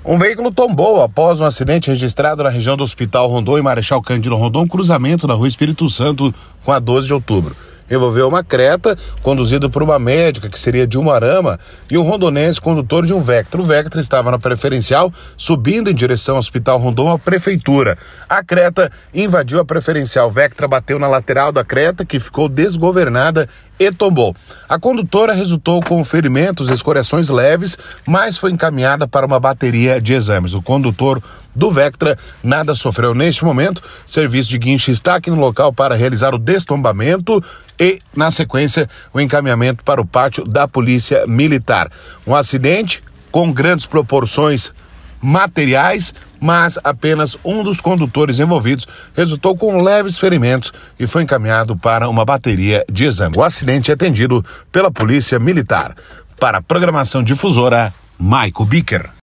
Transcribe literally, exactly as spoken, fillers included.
Um veículo tombou após um acidente registrado na região do Hospital Rondon e Marechal Cândido Rondon, cruzamento na rua Espírito Santo com a doze de outubro. Envolveu uma Creta, conduzida por uma médica, que seria de Umuarama, e um rondonense, condutor de um Vectra. O Vectra estava na preferencial, subindo em direção ao Hospital Rondon, à prefeitura. A Creta invadiu a preferencial. O Vectra bateu na lateral da Creta, que ficou desgovernada e tombou. A condutora resultou com ferimentos e escoriações leves, mas foi encaminhada para uma bateria de exames. O condutor do Vectra nada sofreu neste momento. Serviço de guincho está aqui no local para realizar o destombamento e, na sequência, o encaminhamento para o pátio da Polícia Militar. Um acidente com grandes proporções materiais, mas apenas um dos condutores envolvidos resultou com leves ferimentos e foi encaminhado para uma bateria de exame. O acidente é atendido pela Polícia Militar. Para a Programação Difusora, Maico Bicker.